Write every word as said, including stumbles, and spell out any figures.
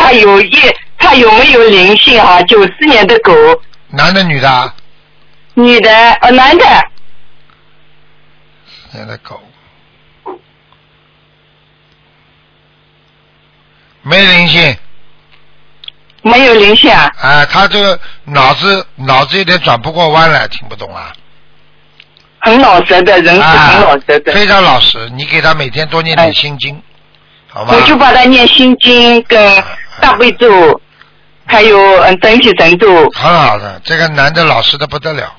他有一他有没有灵性啊？九四年的狗。 男的女的？ 女的，呃，男的。 男的狗。没灵性。 没有灵性啊？ 啊，他这个脑子脑子有点转不过弯来，听不懂啊。 很老实的人是很老实的、 啊，非常老实。你给他每天多念点心经，哎、好吧？ 我就把他念心经跟大悲咒，还有嗯整体神咒。 很好的，这个男的老实的不得了。